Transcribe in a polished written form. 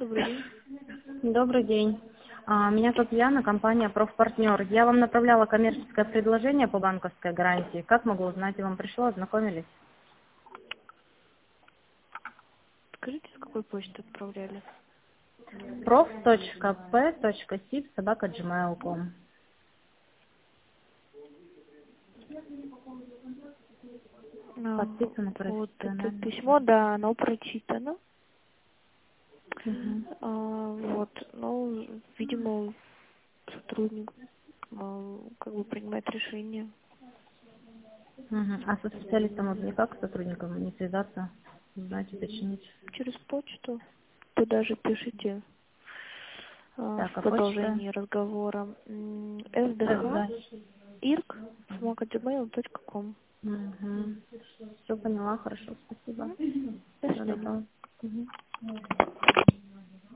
добрый день. Добрый день. Меня зовут Яна, компания «Профпартнер». Я вам направляла коммерческое предложение по банковской гарантии. Как могу узнать, вам пришло, ознакомились? Скажите, с какой почты отправляли? prof.p.sip@gmail.com. Подписано Вот это профессионально. письмо, да, оно прочитано. Мгм. Вот, ну, видимо, сотрудник как бы принимает решение Мгм. А со специалистом вот никак, с сотрудником не связаться, узнать, уточнить? через почту. Туда же пишите в Так, а почта? продолжении разговора. sdh Да. irk@gmail.com. Все поняла, хорошо, спасибо. До Всего свидания. доброго. Мгм.